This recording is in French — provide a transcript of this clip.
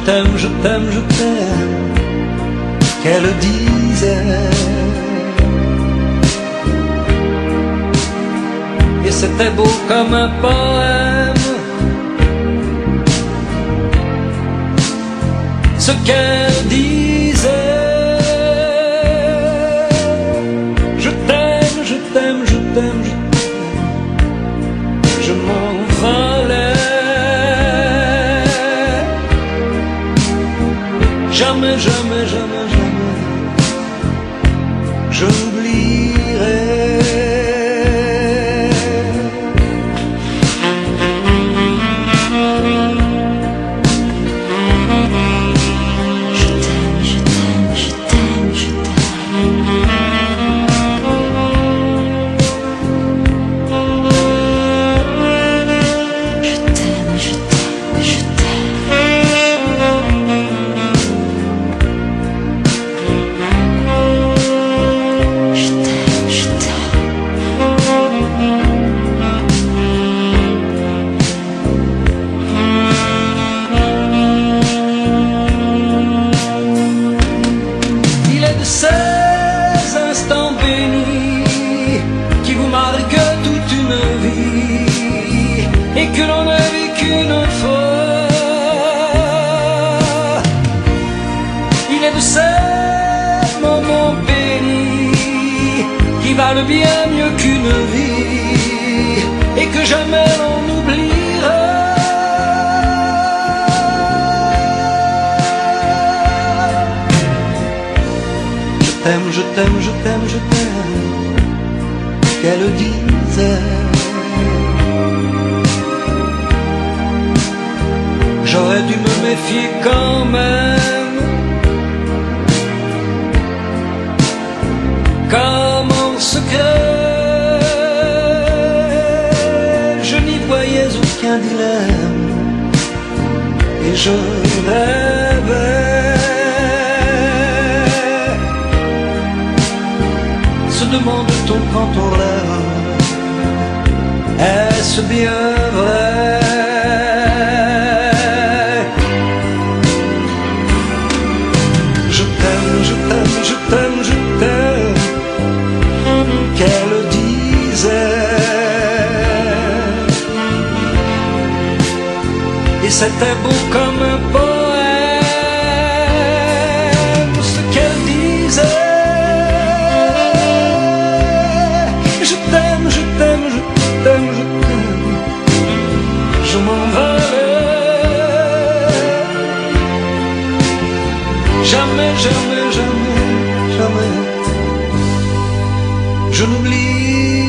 t'aime, je t'aime, je t'aime, qu'elle disait. Et c'était beau comme un poème, ce qu'elle disait. Je t'aime, je t'aime, je t'aime, je t'aime, je m'envolais. Jamais, jamais, jamais, jamais je l'oublierai. Ces instants bénis qui vous marquent toute une vie et que l'on ne vit qu'une fois. Il est de ces moments bénis qui valent bien mieux qu'une vie et que jamais l'on n'oubliera. Je t'aime, je t'aime, je t'aime, qu'elle disait. J'aurais dû me méfier quand même, comme en secret, je n'y voyais aucun dilemme et je rêvais. Se demande-t-on quand on rêve, est-ce bien vrai? Je t'aime, je t'aime, je t'aime, je t'aime, qu'elle disait. Et c'était beau comme un poème, ce qu'elle disait. Je t'aime, je t'aime, je t'aime, je t'aime, je m'envolais. Jamais, jamais, jamais, jamais je n'oublie.